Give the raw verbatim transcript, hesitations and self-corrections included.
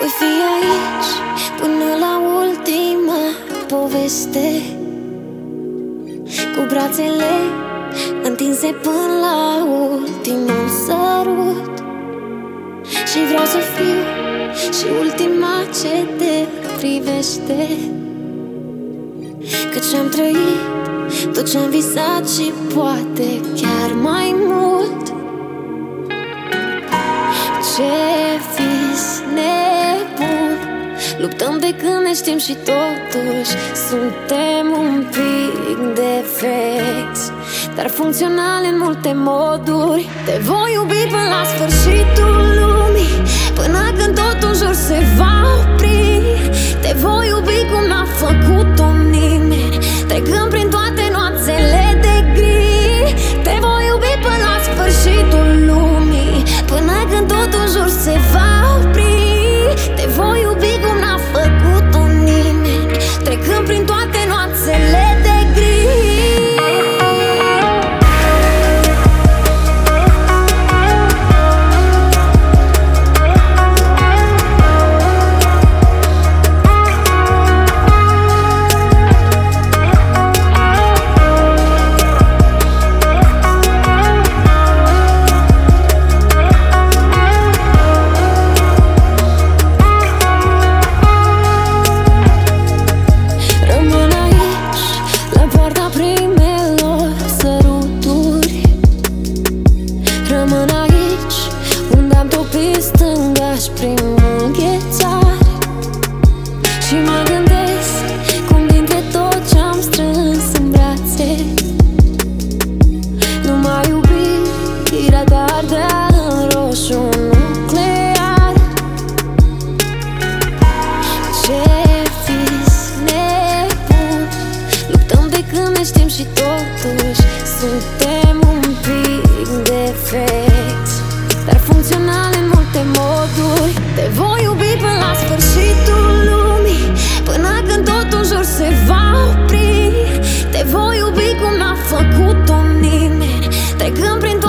Voi fi aici până la ultima poveste, cu brațele întinse până la ultimul sărut. Și vreau să fiu și ultima ce te privește, căci am trăit tot ce-am visat și poate chiar mai mult. Ce vis nebun, luptăm de când ne știm și totuși suntem un pic defecți, dar funcționale în multe moduri. Te voi iubi până la sfârșitul lumii, până când totul în jur se va opri. Te voi iubi cum n-a făcut-o nimeni, trecând prin toate noaptele de gri. Te voi iubi până la sfârșitul lumii, până când totul în jur se va opri. Te voi iubi cum n-a făcut-o nimeni, trecând prin toate noaptele de gri. Rămân aici unde am topit stânga-și primul ghețar, și mă gândesc cum dintre tot ce-am strâns în brațe numai iubirea ta ardea în roșu nuclear. Ce vis nebun, luptăm de când ne știm și totuși suntem un pic defecți, dar funcționale în multe moduri. Te voi iubi până la sfârșitul lumii, până când totul în jur se va opri. Te voi iubi cum n-a făcut-o nimeni, trecând prin